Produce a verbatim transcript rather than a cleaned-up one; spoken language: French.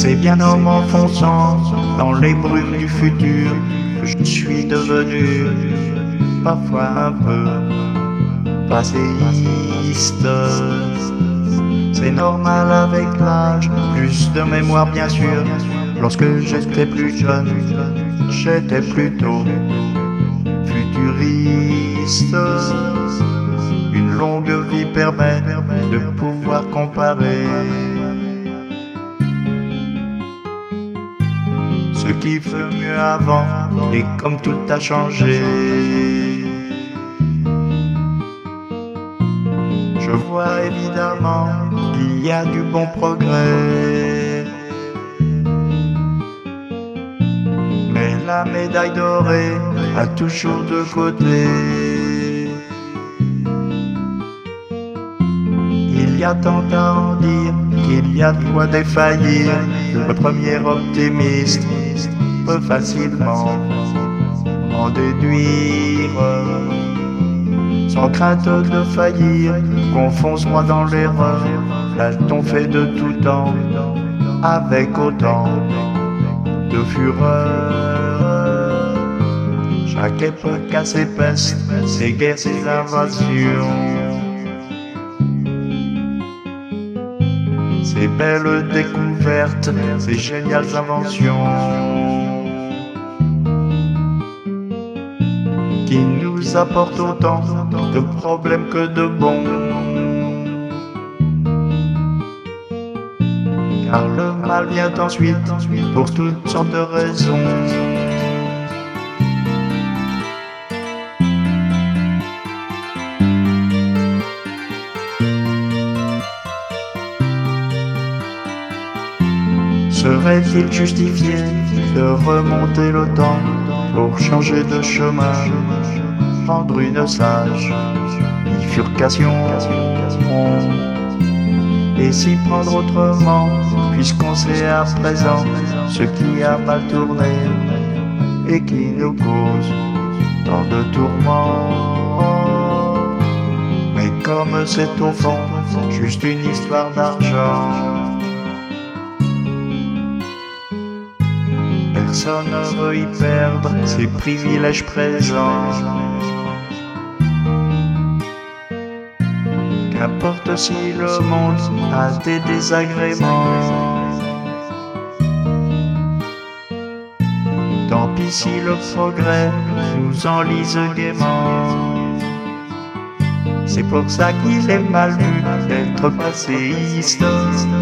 C'est bien en m'enfonçant dans les brumes du futur que je suis devenu parfois un peu passéiste. C'est normal avec l'âge, plus de mémoire bien sûr. Lorsque j'étais plus jeune, j'étais plutôt futuriste. Une longue vie permet de pouvoir comparer ce qui fut mieux avant et comme tout a changé. Je vois évidemment qu'il y a du bon progrès, mais la médaille dorée a toujours deux côtés. Il y a tant à en dire qu'il y a de quoi défaillir. Le premier optimiste peut facilement en déduire. Sans crainte de faillir, confonce-moi dans l'erreur. L'a-t-on fait de tout temps, avec autant de fureur? Chaque époque a ses pestes, ses guerres, ses invasions, ses belles découvertes, ses géniales inventions qui nous apportent autant de problèmes que de bons. Car le mal vient ensuite pour toutes sortes de raisons. Serait-il justifié de remonter le temps pour changer de chemin, prendre une sage bifurcation, et s'y prendre autrement, puisqu'on sait à présent ce qui a mal tourné et qui nous cause tant de tourments? Mais comme c'est au fond juste une histoire d'argent, personne ne veut y perdre ses privilèges présents. Qu'importe si le monde a des désagréments, tant pis si le progrès nous enlise gaiement. C'est pour ça qu'il est mal vu d'être passéiste.